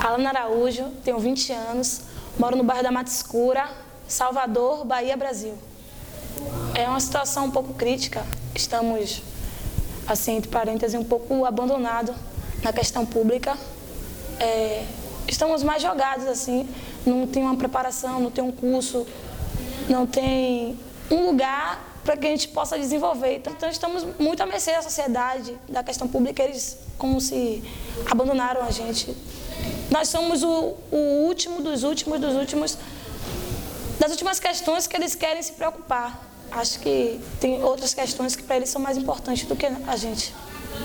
Alana Araújo, tenho 20 anos, moro no bairro da Mata Escura, Salvador, Bahia, Brasil. É uma situação um pouco crítica, estamos, assim, entre parênteses, um pouco abandonados na questão pública. Estamos mais jogados, assim, não tem uma preparação, não tem um curso, não tem um lugar para que a gente possa desenvolver. Então estamos muito à mercê da sociedade, da questão pública, eles como se abandonaram a gente. Nós somos o último dos últimos, das últimas questões que eles querem se preocupar. Acho que tem outras questões que para eles são mais importantes do que a gente.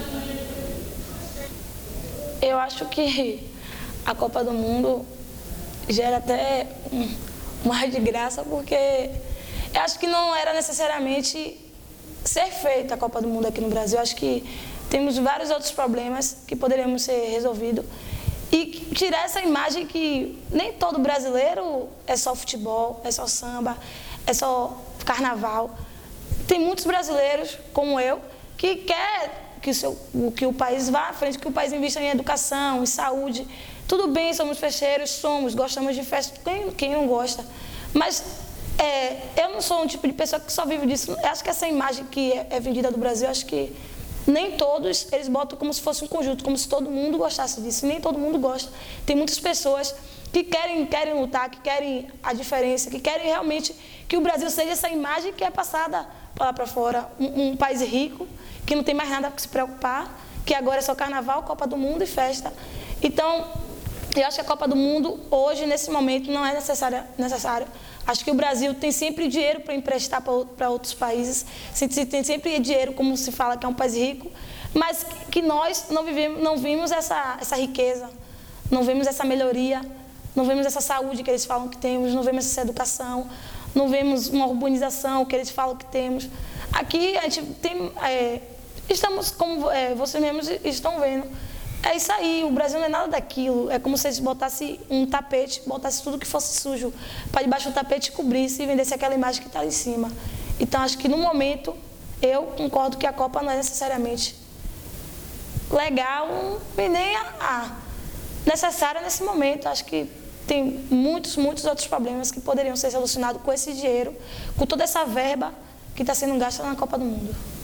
Eu acho que a Copa do Mundo gera até um ar de graça, porque eu acho que não era necessariamente ser feita a Copa do Mundo aqui no Brasil. Eu acho que temos vários outros problemas que poderiam ser resolvidos e tirar essa imagem que nem todo brasileiro é só futebol, é só samba, é só carnaval. Tem muitos brasileiros, como eu, que quer que o país vá à frente, que o país invista em educação, em saúde. Tudo bem, somos festeiros, gostamos de festa, quem não gosta. Mas eu não sou um tipo de pessoa que só vive disso. Eu acho que essa imagem que é vendida do Brasil, acho que nem todos, eles botam como se fosse um conjunto, como se todo mundo gostasse disso. Nem todo mundo gosta. Tem muitas pessoas que querem lutar, que querem a diferença, que querem realmente que o Brasil seja essa imagem que é passada lá para fora. Um país rico, que não tem mais nada para se preocupar, que agora é só carnaval, Copa do Mundo e festa. Então, eu acho que a Copa do Mundo, hoje, nesse momento, não é necessário. Acho que o Brasil tem sempre dinheiro para emprestar para outros países, tem sempre dinheiro, como se fala, que é um país rico, mas que nós não vimos essa riqueza, não vemos essa melhoria, não vemos essa saúde que eles falam que temos, não vemos essa educação, não vemos uma urbanização que eles falam que temos. Aqui a gente tem, estamos, como vocês mesmos estão vendo, é isso aí, o Brasil não é nada daquilo. É como se eles botassem um tapete, botassem tudo que fosse sujo para debaixo do tapete, cobrisse e vendesse aquela imagem que está ali em cima. Então, acho que no momento, eu concordo que a Copa não é necessariamente legal e nem necessária nesse momento. Acho que tem muitos outros problemas que poderiam ser solucionados com esse dinheiro, com toda essa verba que está sendo gasta na Copa do Mundo.